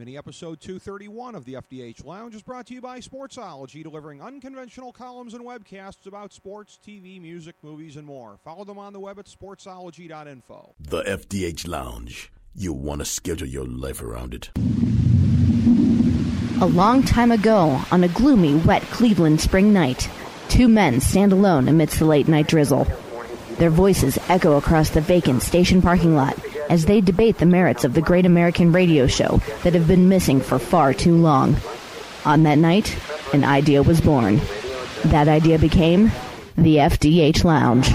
Mini-episode 231 of the FDH Lounge is brought to you by Sportsology, delivering unconventional columns and webcasts about sports, TV, music, movies, and more. Follow them on the web at sportsology.info. The FDH Lounge. You want to schedule your life around it. A long time ago, on a gloomy, wet Cleveland spring night, two men stand alone amidst the late-night drizzle. Their voices echo across the vacant station parking lot as they debate the merits of the great American radio show that have been missing for far too long. On that night, an idea was born. That idea became the FDH Lounge.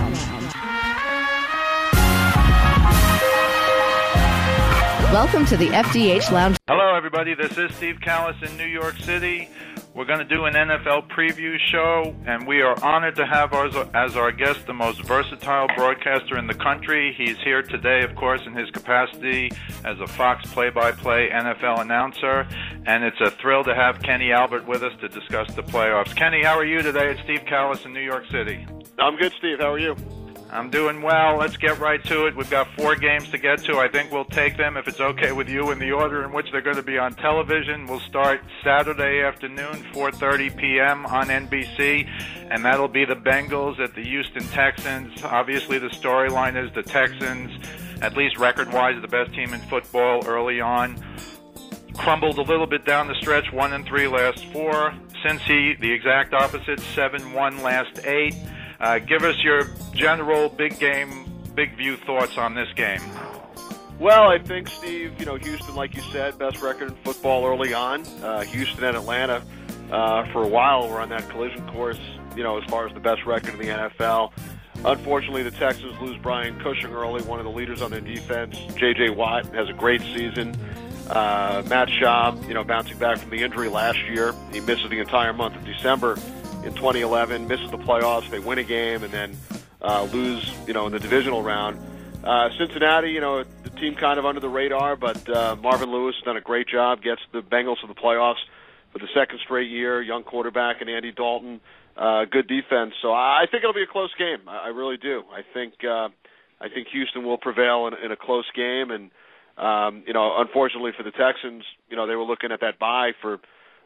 Welcome to the FDH Lounge. Hello, everybody. This is Steve Callis in New York City. We're going to do an NFL preview show, and we are honored to have as our guest the most versatile broadcaster in the country. He's here today, of course, in his capacity as a Fox play-by-play NFL announcer, and it's a thrill to have Kenny Albert with us to discuss the playoffs. Kenny, how are you today? It's Steve Callis in New York City. I'm good, Steve. How are you? I'm doing well. Let's get right to it. We've got 4 games to get to. I think we'll take them, if it's okay with you, in the order in which they're going to be on television. We'll start Saturday afternoon, 4:30 p.m. on NBC, and that'll be the Bengals at the Houston Texans. Obviously, the storyline is the Texans, at least record-wise, the best team in football early on. Crumbled a little bit down the stretch, 1-3 last 4. Cincy, the exact opposite, 7-1 last 8. Give us your general big view thoughts on this game. Well, I think, Steve, Houston, like you said, best record in football early on. Houston and Atlanta, for a while, were on that collision course, as far as the best record in the NFL. Unfortunately, the Texans lose Brian Cushing early, one of the leaders on their defense. J.J. Watt has a great season. Matt Schaub, bouncing back from the injury last year. He misses the entire month of December in 2011, misses the playoffs. They win a game and then lose, in the divisional round. Cincinnati, the team kind of under the radar, but Marvin Lewis has done a great job, gets the Bengals to the playoffs for the second straight year. Young quarterback and Andy Dalton, good defense. So I think it'll be a close game. I really do. I think Houston will prevail in a close game, and unfortunately for the Texans, they were looking at that bye for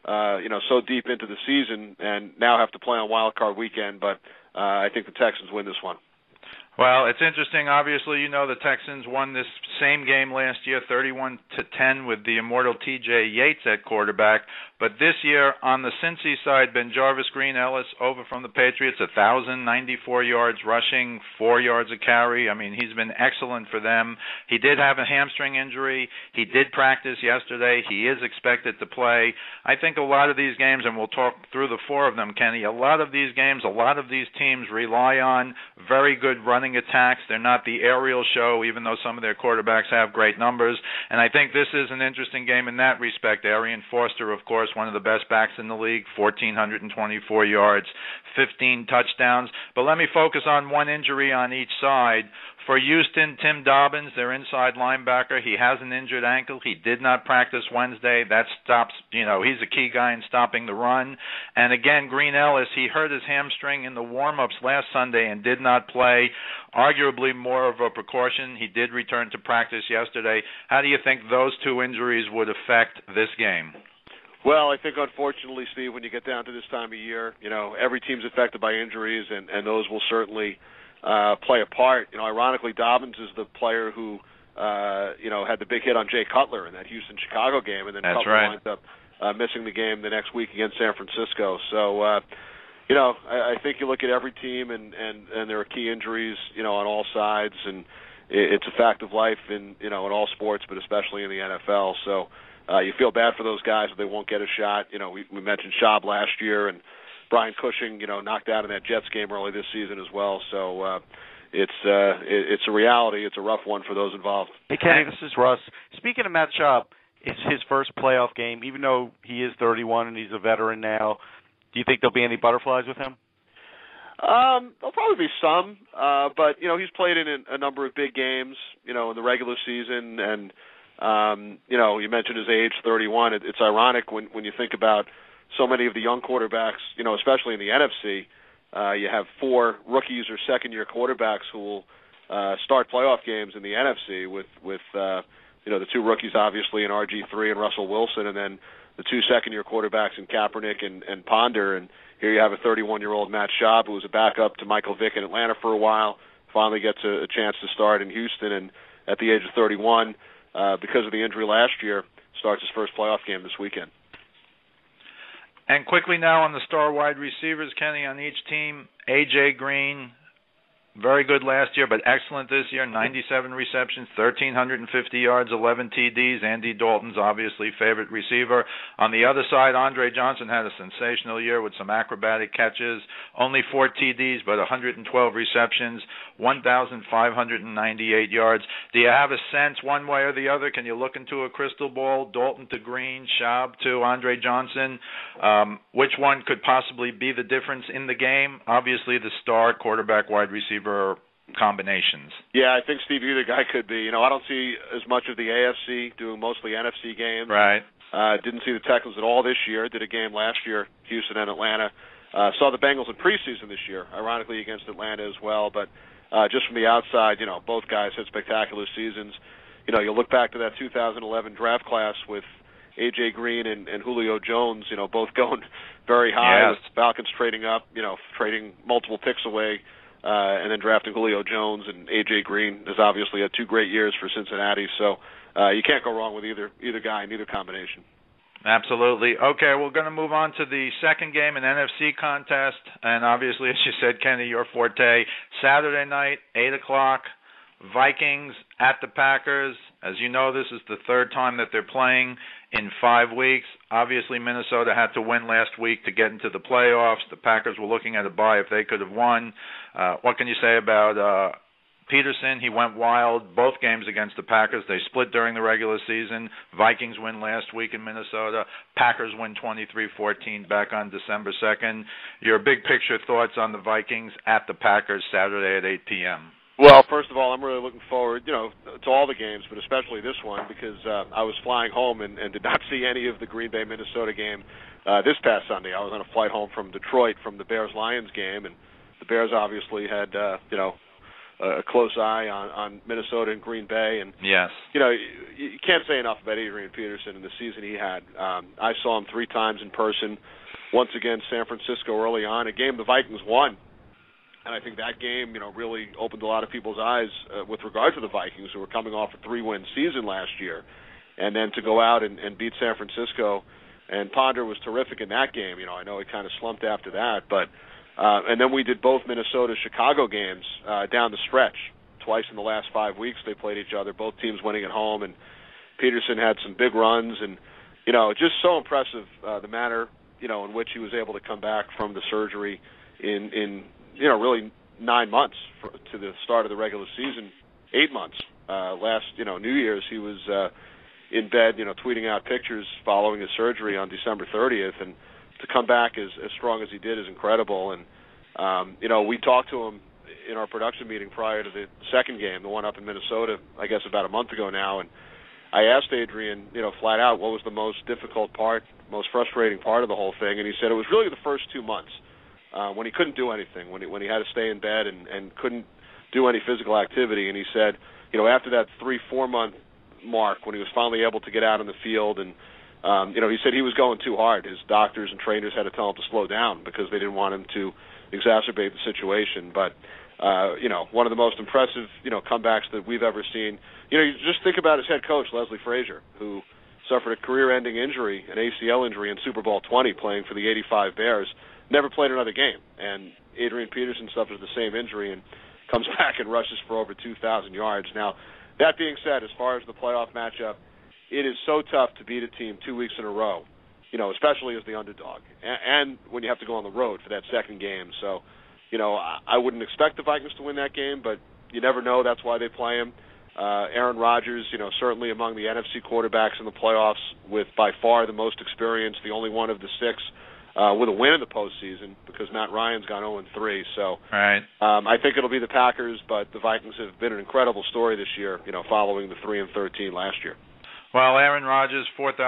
so deep into the season and now have to play on Wild Card Weekend, but I think the Texans win this one. Well, it's interesting. Obviously, the Texans won this same game last year, 31-10, with the immortal T.J. Yates at quarterback. But this year, on the Cincy side, Ben-Jarvis Green-Ellis over from the Patriots, 1,094 yards rushing, 4 yards a carry. I mean, he's been excellent for them. He did have a hamstring injury. He did practice yesterday. He is expected to play. I think a lot of these games, and we'll talk through the 4 of them, Kenny, a lot of these games, a lot of these teams rely on very good running attacks. They're not the aerial show, even though some of their quarterbacks have great numbers. And I think this is an interesting game in that respect. Arian Foster, of course, one of the best backs in the league, 1,424 yards, 15 touchdowns. But let me focus on one injury on each side. For Houston, Tim Dobbins, their inside linebacker, he has an injured ankle. He did not practice Wednesday. That stops, he's a key guy in stopping the run. And again, Green-Ellis, he hurt his hamstring in the warm-ups last Sunday and did not play. Arguably more of a precaution. He did return to practice yesterday. How do you think those 2 injuries would affect this game? Well, I think, unfortunately, Steve, when you get down to this time of year, every team's affected by injuries, and those will certainly play a part. Ironically, Dobbins is the player who, had the big hit on Jay Cutler in that Houston-Chicago game, and then That's Cutler right. winds up missing the game the next week against San Francisco. So, I think you look at every team, and there are key injuries, on all sides, and it's a fact of life in all sports, but especially in the NFL. So you feel bad for those guys that they won't get a shot. We mentioned Schaub last year, and Brian Cushing, knocked out in that Jets game early this season as well. So it's a reality. It's a rough one for those involved. Hey, Kenny, this is Russ. Speaking of Matt Schaub, it's his first playoff game. Even though he is 31 and he's a veteran now, do you think there'll be any butterflies with him? There'll probably be some, but he's played in a number of big games, in the regular season, and you mentioned his age, 31. It's ironic when you think about so many of the young quarterbacks, especially in the NFC. You have 4 rookies or second-year quarterbacks who will start playoff games in the NFC with the two rookies, obviously, in RG3 and Russell Wilson, and then the two second-year quarterbacks in Kaepernick and Ponder. And here you have a 31-year-old Matt Schaub, who was a backup to Michael Vick in Atlanta for a while, finally gets a chance to start in Houston, and at the age of 31, because of the injury last year, starts his first playoff game this weekend. And quickly now on the star wide receivers, Kenny, on each team, A.J. Green, very good last year, but excellent this year. 97 receptions, 1,350 yards, 11 TDs. Andy Dalton's obviously favorite receiver. On the other side, Andre Johnson had a sensational year with some acrobatic catches. Only 4 TDs, but 112 receptions, 1,598 yards. Do you have a sense one way or the other? Can you look into a crystal ball? Dalton to Green, Schaub to Andre Johnson. Which one could possibly be the difference in the game? Obviously, the star quarterback, wide receiver combinations. Yeah, I think, Steve, either guy could be. I don't see as much of the AFC, doing mostly NFC games. Right. Didn't see the Texans at all this year. Did a game last year, Houston and Atlanta. Saw the Bengals in preseason this year, ironically against Atlanta as well. But just from the outside, both guys had spectacular seasons. You look back to that 2011 draft class with A.J. Green and Julio Jones, both going very high. Yes. With Falcons trading up, trading multiple picks away, and then drafting Julio Jones, and A.J. Green has obviously had 2 great years for Cincinnati. So you can't go wrong with either guy in either combination. Absolutely. Okay, we're going to move on to the second game, an NFC contest. And obviously, as you said, Kenny, your forte. Saturday night, 8 o'clock, Vikings at the Packers. As you know, this is the third time that they're playing in 5 weeks. Obviously, Minnesota had to win last week to get into the playoffs. The Packers were looking at a bye if they could have won. What can you say about Peterson? He went wild both games against the Packers. They split during the regular season. Vikings win last week in Minnesota. Packers win 23-14 back on December 2nd. Your big picture thoughts on the Vikings at the Packers Saturday at 8 p.m. Well, first of all, I'm really looking forward, to all the games, but especially this one because I was flying home and did not see any of the Green Bay Minnesota game this past Sunday. I was on a flight home from Detroit from the Bears-Lions game, and the Bears obviously had a close eye on Minnesota and Green Bay. And yes, you can't say enough about Adrian Peterson and the season he had. I saw him 3 times in person. Once again, San Francisco early on, a game the Vikings won. And I think that game, really opened a lot of people's eyes with regard to the Vikings, who were coming off a 3-win season last year. And then to go out and beat San Francisco, and Ponder was terrific in that game. I know he kind of slumped after that. But and then we did both Minnesota-Chicago games down the stretch. Twice in the last 5 weeks they played each other, both teams winning at home. And Peterson had some big runs. And, just so impressive the manner, in which he was able to come back from the surgery in really 9 months to the start of the regular season, 8 months. Last, New Year's, he was in bed, tweeting out pictures following his surgery on December 30th, and to come back as strong as he did is incredible. And, we talked to him in our production meeting prior to the second game, the one up in Minnesota, I guess about a month ago now, and I asked Adrian, flat out, what was the most difficult part, most frustrating part of the whole thing, and he said it was really the first 2 months. When he couldn't do anything, when he had to stay in bed and couldn't do any physical activity. And he said, after that 3-4 month mark, when he was finally able to get out in the field, and he said he was going too hard. His doctors and trainers had to tell him to slow down because they didn't want him to exacerbate the situation. But one of the most impressive comebacks that we've ever seen. You just think about his head coach, Leslie Frazier, who suffered a career-ending injury, an ACL injury in Super Bowl 20, playing for the '85 Bears. Never played another game, and Adrian Peterson suffers the same injury and comes back and rushes for over 2,000 yards. Now, that being said, as far as the playoff matchup, it is so tough to beat a team 2 weeks in a row, especially as the underdog, and when you have to go on the road for that second game. So, I wouldn't expect the Vikings to win that game, but you never know. That's why they play him. Aaron Rodgers, certainly among the NFC quarterbacks in the playoffs with by far the most experience, the only one of the 6 with a win in the postseason because Matt Ryan's gone 0-3. So right. I think it'll be the Packers, but the Vikings have been an incredible story this year, following the 3-13 last year. Well, Aaron Rodgers,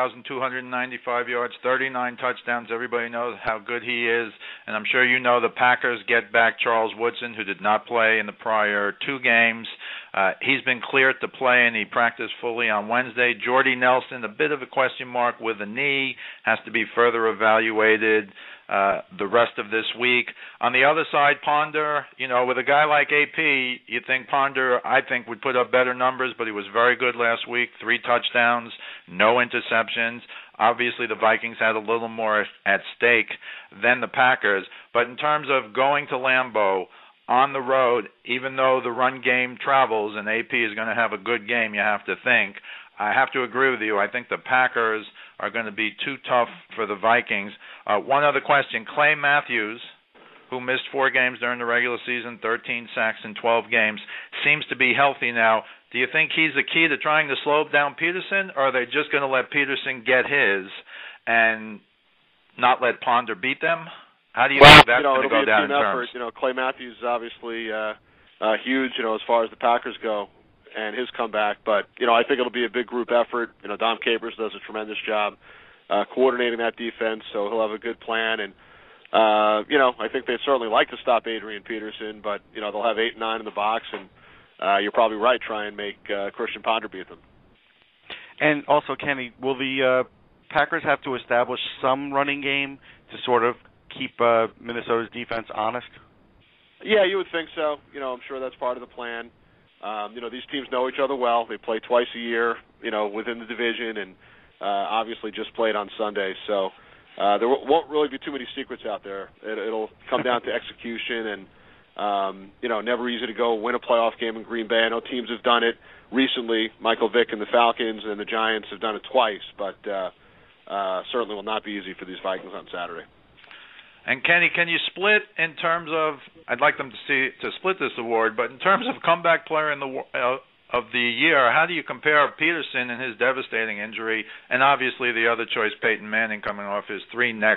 4,295 yards, 39 touchdowns. Everybody knows how good he is. And I'm sure you know the Packers get back Charles Woodson, who did not play in the prior 2 games. He's been cleared to play, and he practiced fully on Wednesday. Jordy Nelson, a bit of a question mark with a knee, has to be further evaluated the rest of this week. On the other side, Ponder, with a guy like AP, you think Ponder, I think, would put up better numbers, but he was very good last week, 3 touchdowns, no interceptions. Obviously, the Vikings had a little more at stake than the Packers. But in terms of going to Lambeau on the road, even though the run game travels and AP is going to have a good game, you have to think. I have to agree with you. I think the Packers are going to be too tough for the Vikings. One other question. Clay Matthews, who missed 4 games during the regular season, 13 sacks in 12 games, seems to be healthy now. Do you think he's the key to trying to slow down Peterson, or are they just going to let Peterson get his and not let Ponder beat them? How do you think that's going to go down in terms? Clay Matthews is obviously huge, as far as the Packers go and his comeback. But, I think it'll be a big group effort. Dom Capers does a tremendous job coordinating that defense, so he'll have a good plan. And, I think they'd certainly like to stop Adrian Peterson, but, they'll have 8 and 9 in the box, and you're probably right, try and make Christian Ponder beat them. And also, Kenny, will the Packers have to establish some running game to sort of keep Minnesota's defense honest? Yeah, you would think so. I'm sure that's part of the plan. These teams know each other well. They play twice a year, within the division, and obviously just played on Sunday. So there won't really be too many secrets out there. It'll come down to execution, and never easy to go win a playoff game in Green Bay. I know teams have done it recently. Michael Vick and the Falcons and the Giants have done it twice, but certainly will not be easy for these Vikings on Saturday. And Kenny, can you split in terms of? I'd like them to split this award, but in terms of comeback player of the year, how do you compare Peterson and his devastating injury, and obviously the other choice, Peyton Manning, coming off his 3 neck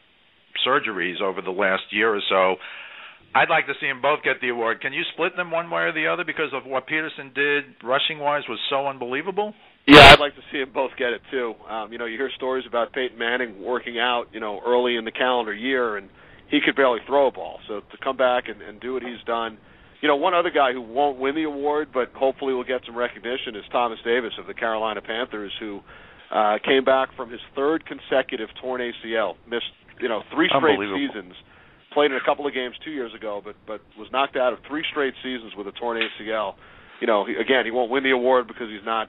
surgeries over the last year or so? I'd like to see them both get the award. Can you split them one way or the other because of what Peterson did rushing-wise was so unbelievable? Yeah, I'd like to see them both get it, too. You hear stories about Peyton Manning working out, early in the calendar year, and he could barely throw a ball. So to come back and do what he's done. One other guy who won't win the award, but hopefully will get some recognition, is Thomas Davis of the Carolina Panthers, who came back from his 3rd consecutive torn ACL, missed, 3 straight seasons. Played in a couple of games 2 years ago, but was knocked out of 3 straight seasons with a torn ACL. He won't win the award because he's not,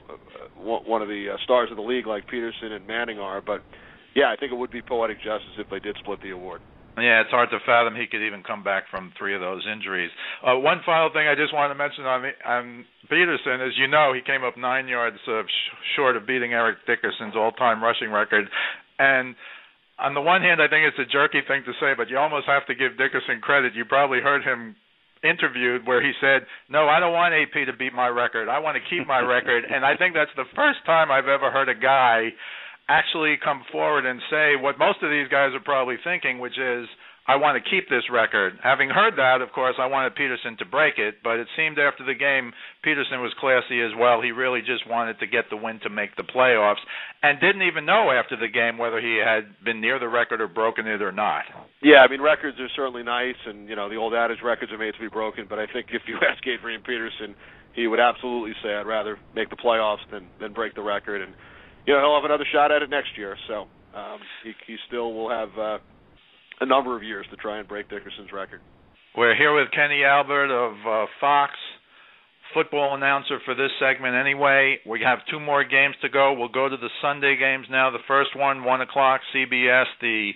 one of the stars of the league like Peterson and Manning are. But, yeah, I think it would be poetic justice if they did split the award. Yeah, it's hard to fathom he could even come back from 3 of those injuries. One final thing I just wanted to mention on Peterson, as you know, he came up 9 yards short of beating Eric Dickerson's all-time rushing record. And on the one hand, I think it's a jerky thing to say, but you almost have to give Dickerson credit. You probably heard him interviewed where he said, no, I don't want AP to beat my record. I want to keep my record. And I think that's the first time I've ever heard a guy actually come forward and say what most of these guys are probably thinking, which is, I want to keep this record. Having heard that, of course, I wanted Peterson to break it, but it seemed after the game Peterson was classy as well. He really just wanted to get the win to make the playoffs and didn't even know after the game whether he had been near the record or broken it or not. Yeah, records are certainly nice, and, the old adage, records are made to be broken, but I think if you ask Adrian Peterson, he would absolutely say, I'd rather make the playoffs than break the record, and, he'll have another shot at it next year, so he still will have a number of years to try and break Dickerson's record. We're here with Kenny Albert of Fox, football announcer for this segment anyway. We have 2 more games to go. We'll go to the Sunday games now. The first one, 1 o'clock, CBS, the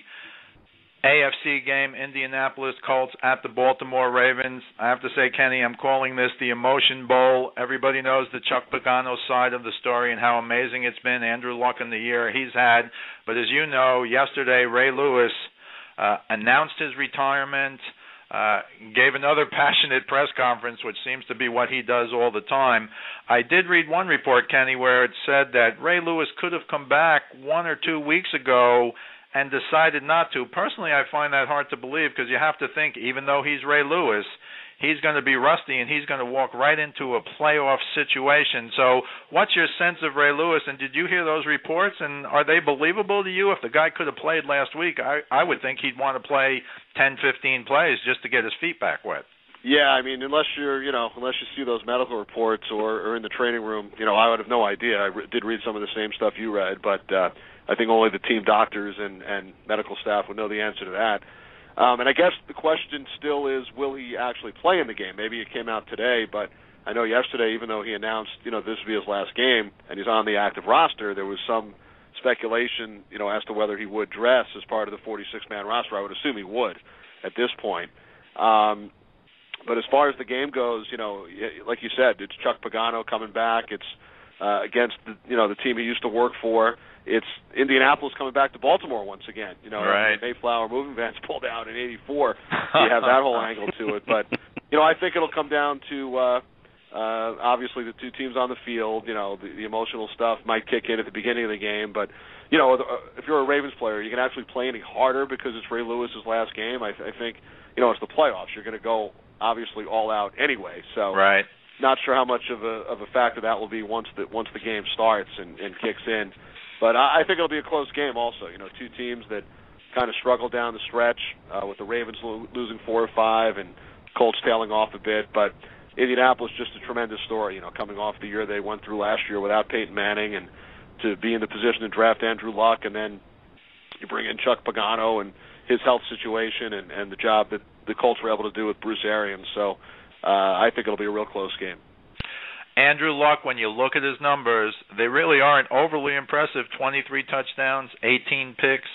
AFC game, Indianapolis Colts at the Baltimore Ravens. I have to say, Kenny, I'm calling this the Emotion Bowl. Everybody knows the Chuck Pagano side of the story and how amazing it's been. Andrew Luck in the year he's had. But as you know, yesterday Ray Lewis announced his retirement, gave another passionate press conference, which seems to be what he does all the time. I did read one report, Kenny, where it said that Ray Lewis could have come back 1 or 2 weeks ago and decided not to. Personally, I find that hard to believe because you have to think, even though he's Ray Lewis, he's going to be rusty and he's going to walk right into a playoff situation. So what's your sense of Ray Lewis, and did you hear those reports, and are they believable to you? If the guy could have played last week, I would think he'd want to play 10, 15 plays just to get his feet back wet. Yeah, I mean, unless you see those medical reports or in the training room, I would have no idea. I did read some of the same stuff you read, but I think only the team doctors and medical staff would know the answer to that. And I guess the question still is, will he actually play in the game? Maybe it came out today, but I know yesterday, even though he announced, this would be his last game, and he's on the active roster, there was some speculation, as to whether he would dress as part of the 46-man roster. I would assume he would at this point. But as far as the game goes, like you said, it's Chuck Pagano coming back. It's against the team he used to work for. It's Indianapolis coming back to Baltimore once again. Right. Mayflower moving vans pulled out in '84. You have that whole angle to it. But I think it'll come down to obviously the two teams on the field. The emotional stuff might kick in at the beginning of the game, but if you're a Ravens player, you can actually play any harder because it's Ray Lewis's last game. I think it's the playoffs. You're going to go obviously all out anyway. So right. Not sure how much of a factor that will be once the game starts and kicks in. But I think it'll be a close game also. Two teams that kind of struggle down the stretch with the Ravens losing 4 or 5 and Colts tailing off a bit. But Indianapolis, just a tremendous story, coming off the year they went through last year without Peyton Manning, and to be in the position to draft Andrew Luck, and then you bring in Chuck Pagano and his health situation and the job that the Colts were able to do with Bruce Arians. So I think it'll be a real close game. Andrew Luck, when you look at his numbers, they really aren't overly impressive. 23 touchdowns, 18 picks,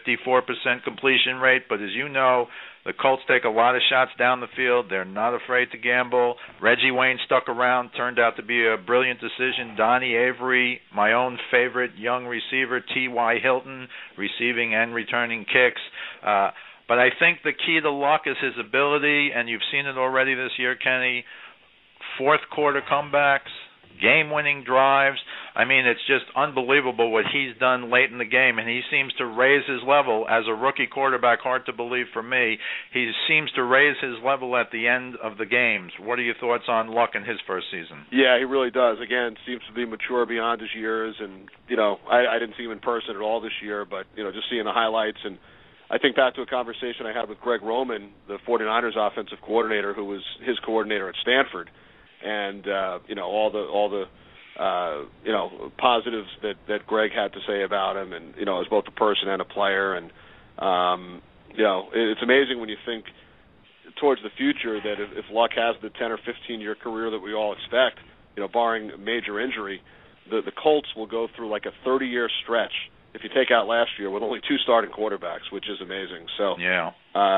54% completion rate. But as you know, the Colts take a lot of shots down the field. They're not afraid to gamble. Reggie Wayne stuck around, turned out to be a brilliant decision. Donnie Avery, my own favorite young receiver, T.Y. Hilton, receiving and returning kicks. But I think the key to Luck is his ability, and you've seen it already this year, Kenny, fourth quarter comebacks, game-winning drives. I mean, it's just unbelievable what he's done late in the game, and he seems to raise his level as a rookie quarterback. Hard to believe for me. He seems to raise his level at the end of the games. What are your thoughts on Luck in his first season? Yeah, he really does. Again, seems to be mature beyond his years, and, I didn't see him in person at all this year, but, just seeing the highlights. And I think back to a conversation I had with Greg Roman, the 49ers offensive coordinator, who was his coordinator at Stanford, and all the positives that Greg had to say about him, and as both a person and a player. And it's amazing when you think towards the future that if Luck has the 10 or 15 year career that we all expect, barring major injury, the Colts will go through like a 30-year stretch if you take out last year with only 2 starting quarterbacks, which is amazing. So yeah,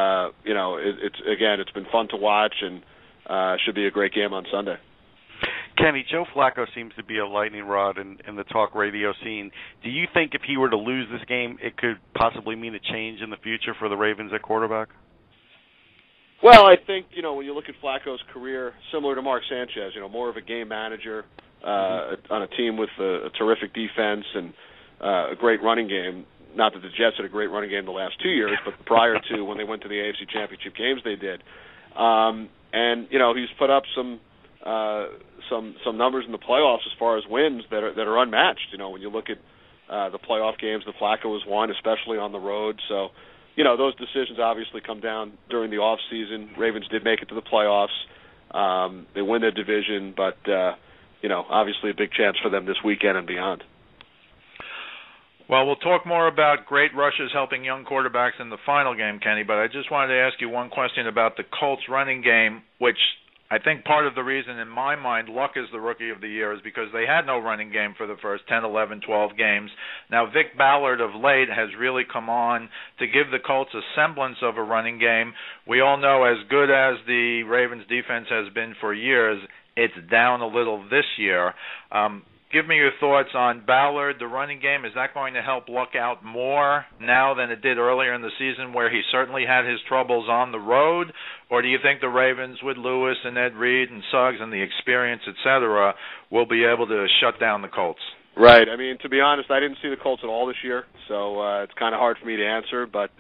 it's been fun to watch, and should be a great game on Sunday. Kenny, Joe Flacco seems to be a lightning rod in the talk radio scene. Do you think if he were to lose this game, it could possibly mean a change in the future for the Ravens at quarterback? Well, I think, when you look at Flacco's career, similar to Mark Sanchez, more of a game manager on a team with a terrific defense and a great running game. Not that the Jets had a great running game the last 2 years, but prior to when they went to the AFC Championship games, they did. And he's put up some numbers in the playoffs as far as wins that are unmatched. When you look at the playoff games that Flacco has won, especially on the road. So, those decisions obviously come down during the off season. Ravens did make it to the playoffs. They win their division, but obviously a big chance for them this weekend and beyond. Well, we'll talk more about great rushes helping young quarterbacks in the final game, Kenny, but I just wanted to ask you one question about the Colts running game, which I think part of the reason in my mind Luck is the Rookie of the Year is because they had no running game for the first 10, 11, 12 games. Now, Vic Ballard of late has really come on to give the Colts a semblance of a running game. We all know as good as the Ravens defense has been for years, it's down a little this year. Give me your thoughts on Ballard, the running game. Is that going to help Luck out more now than it did earlier in the season where he certainly had his troubles on the road? Or do you think the Ravens with Lewis and Ed Reed and Suggs and the experience, et cetera, will be able to shut down the Colts? Right. I mean, to be honest, I didn't see the Colts at all this year, so it's kind of hard for me to answer. But,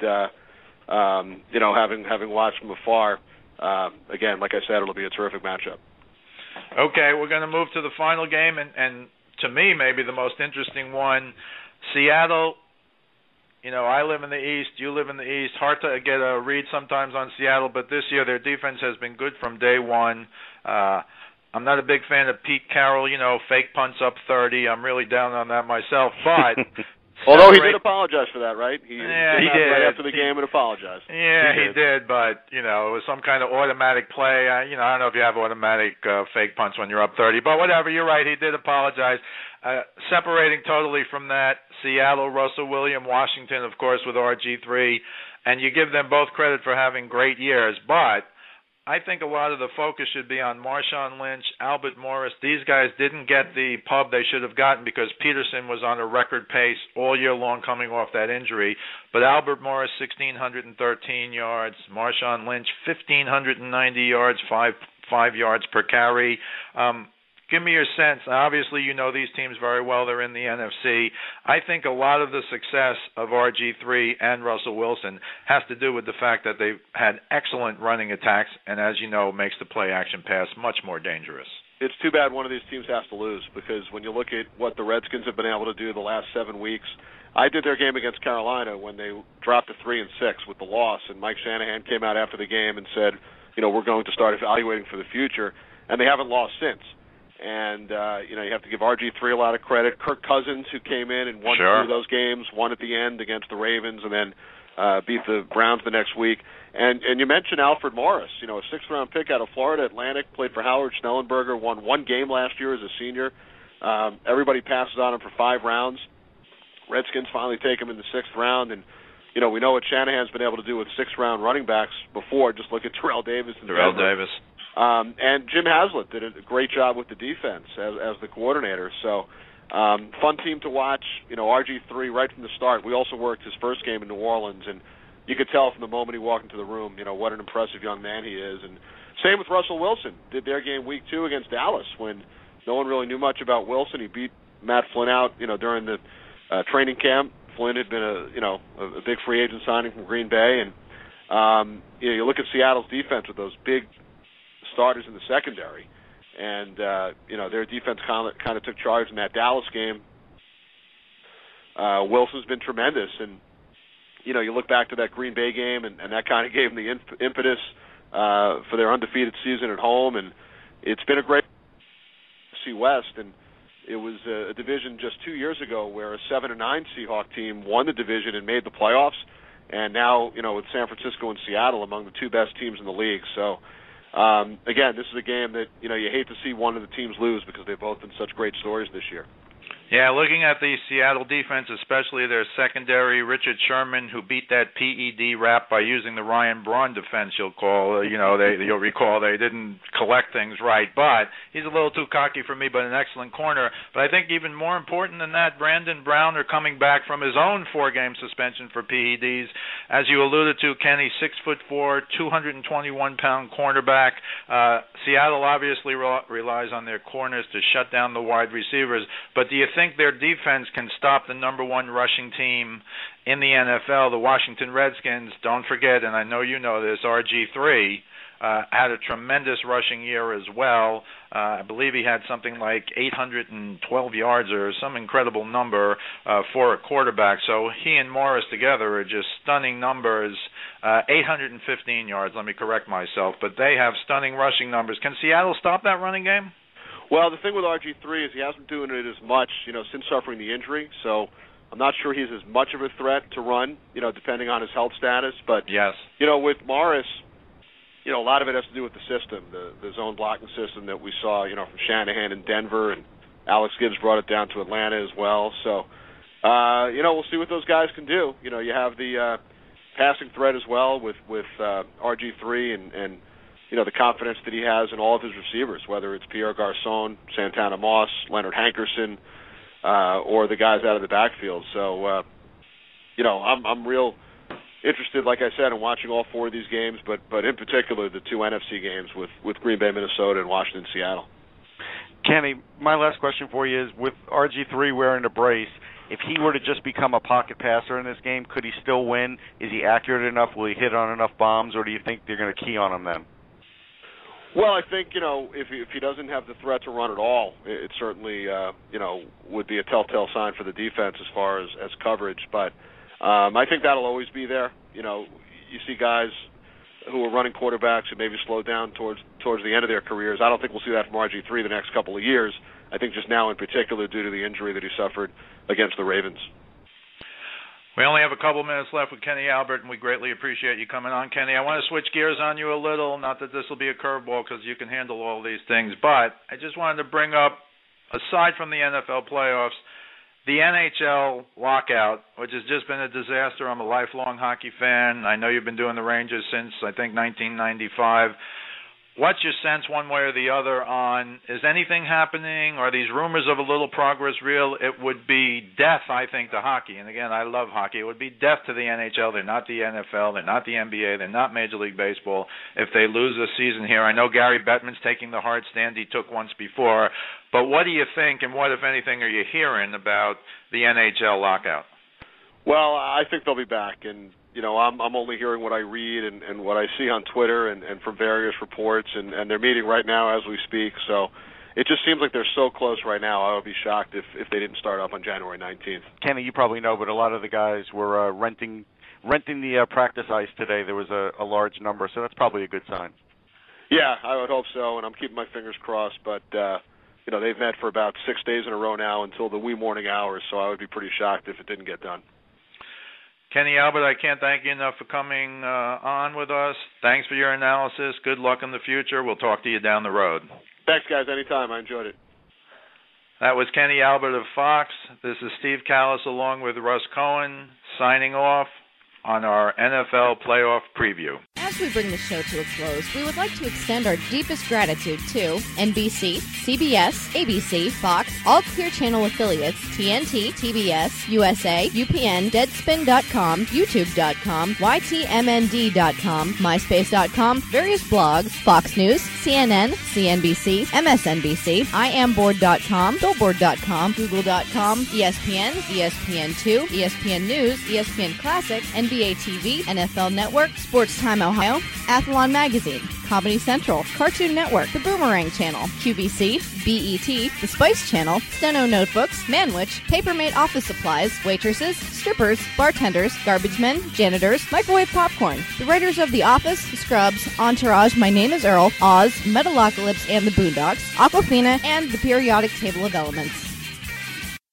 having watched from afar, again, like I said, it'll be a terrific matchup. Okay, we're going to move to the final game, and to me, maybe the most interesting one. Seattle I live in the East, you live in the East. Hard to get a read sometimes on Seattle, but this year their defense has been good from day one. I'm not a big fan of Pete Carroll, fake punts up 30. I'm really down on that myself, but although he did apologize for that, right? He did right after the game and apologized. Yeah, he did, but it was some kind of automatic play. I don't know if you have automatic fake punts when you're up 30, but whatever. You're right. He did apologize. Separating totally from that, Seattle, Russell Wilson, Washington, of course, with RG3, and you give them both credit for having great years, but I think a lot of the focus should be on Marshawn Lynch, Albert Morris. These guys didn't get the pub they should have gotten because Peterson was on a record pace all year long coming off that injury. But Albert Morris, 1,613 yards. Marshawn Lynch, 1,590 yards, 5 yards per carry. Give me your sense. Obviously, you know these teams very well. They're in the NFC. I think a lot of the success of RG3 and Russell Wilson has to do with the fact that they've had excellent running attacks, and as you know, makes the play-action pass much more dangerous. It's too bad one of these teams has to lose, because when you look at what the Redskins have been able to do the last 7 weeks, I did their game against Carolina when they dropped to 3-6 with the loss, and Mike Shanahan came out after the game and said, we're going to start evaluating for the future, and they haven't lost since. And, you have to give RG3 a lot of credit. Kirk Cousins, who came in and won two of those games, won at the end against the Ravens, and then beat the Browns the next week. And you mentioned Alfred Morris, a 6th-round pick out of Florida Atlantic, played for Howard Schnellenberger, won 1 game last year as a senior. Everybody passes on him for 5 rounds. Redskins finally take him in the 6th round, and, we know what Shanahan's been able to do with 6th-round running backs before. Just look at Terrell Davis. And Jim Haslett did a great job with the defense as the coordinator. So, fun team to watch. RG3 right from the start. We also worked his first game in New Orleans, and you could tell from the moment he walked into the room, what an impressive young man he is. And same with Russell Wilson. Did their game week 2 against Dallas when no one really knew much about Wilson. He beat Matt Flynn out, during the training camp. Flynn had been a big free agent signing from Green Bay, and you look at Seattle's defense with those big starters in the secondary, and their defense kind of took charge in that Dallas game. Wilson's been tremendous, and you look back to that Green Bay game, and that kind of gave them the impetus for their undefeated season at home, and it's been a great NFC West, and it was a division just 2 years ago where a 7-9 Seahawk team won the division and made the playoffs, and now with San Francisco and Seattle among the 2 best teams in the league. So again, this is a game that you hate to see one of the teams lose because they've both been such great stories this year. Yeah, looking at the Seattle defense, especially their secondary, Richard Sherman, who beat that PED rap by using the Ryan Braun defense, you'll recall they didn't collect things right, but he's a little too cocky for me, but an excellent corner. But I think even more important than that, Brandon Browner coming back from his own 4-game suspension for PEDs. As you alluded to, Kenny, 6'4", 221-pound cornerback. Seattle obviously relies on their corners to shut down the wide receivers, but do you think their defense can stop the number 1 rushing team in the NFL, the Washington Redskins? Don't forget, and I know you know this, RG3 had a tremendous rushing year as well. I believe he had something like 812 yards or some incredible number for a quarterback. So he and Morris together are just stunning numbers. 815 yards, let me correct myself, but they have stunning rushing numbers. Can Seattle stop that running game? Well, the thing with RG3 is he hasn't been doing it as much, since suffering the injury. So I'm not sure he's as much of a threat to run, depending on his health status. But, yes, with Morris, a lot of it has to do with the system, the zone blocking system that we saw, from Shanahan in Denver, and Alex Gibbs brought it down to Atlanta as well. So, we'll see what those guys can do. You have the passing threat as well with RG3 and the confidence that he has in all of his receivers, whether it's Pierre Garçon, Santana Moss, Leonard Hankerson, or the guys out of the backfield. So, I'm real interested, like I said, in watching all 4 of these games, but in particular the 2 NFC games with Green Bay, Minnesota, and Washington, Seattle. Kenny, my last question for you is, with RG3 wearing a brace, if he were to just become a pocket passer in this game, could he still win? Is he accurate enough? Will he hit on enough bombs, or do you think they're going to key on him then? Well, I think, if he doesn't have the threat to run at all, it certainly, would be a telltale sign for the defense as far as coverage. But I think that'll always be there. You know, you see guys who are running quarterbacks who maybe slow down towards the end of their careers. I don't think we'll see that from RG3 the next couple of years. I think just now in particular due to the injury that he suffered against the Ravens. We only have a couple minutes left with Kenny Albert, and we greatly appreciate you coming on, Kenny. I want to switch gears on you a little, not that this will be a curveball because you can handle all these things, but I just wanted to bring up, aside from the NFL playoffs, the NHL lockout, which has just been a disaster. I'm a lifelong hockey fan. I know you've been doing the Rangers since, I think, 1995. What's your sense one way or the other on, is anything happening? Are these rumors of a little progress real? It would be death, I think, to hockey. And again, I love hockey. It would be death to the NHL. They're not the NFL. They're not the NBA. They're not Major League Baseball. If they lose this season here, I know Gary Bettman's taking the hard stand he took once before. But what do you think, and what, if anything, are you hearing about the NHL lockout? Well, I think they'll be back, and you know, I'm only hearing what I read and what I see on Twitter and from various reports, and they're meeting right now as we speak. So it just seems like they're so close right now. I would be shocked if they didn't start up on January 19th. Kenny, you probably know, but a lot of the guys were renting the practice ice today. There was a large number, so that's probably a good sign. Yeah, I would hope so, and I'm keeping my fingers crossed. But you know, they've met for about 6 days in a row now until the wee morning hours, so I would be pretty shocked if it didn't get done. Kenny Albert, I can't thank you enough for coming on with us. Thanks for your analysis. Good luck in the future. We'll talk to you down the road. Thanks, guys. Anytime. I enjoyed it. That was Kenny Albert of Fox. This is Steve Callis along with Russ Cohen signing off on our NFL playoff preview. As we bring the show to a close, we would like to extend our deepest gratitude to NBC, CBS, ABC, Fox, all Clear Channel affiliates, TNT, TBS, USA, UPN, Deadspin.com, YouTube.com, YTMND.com, MySpace.com, various blogs, Fox News, CNN, CNBC, MSNBC, IamBoard.com, Billboard.com, Google.com, ESPN, ESPN2, ESPN News, ESPN Classic, NBA TV, NFL Network, Sports Time Ohio, Athlon Magazine, Comedy Central, Cartoon Network, The Boomerang Channel, QVC, BET, The Spice Channel, Steno Notebooks, Manwich, Papermate Office Supplies, waitresses, strippers, bartenders, garbage men, janitors, microwave popcorn, the writers of The Office, Scrubs, Entourage, My Name is Earl, Oz, Metalocalypse and the Boondocks, Aquafina, and the Periodic Table of Elements.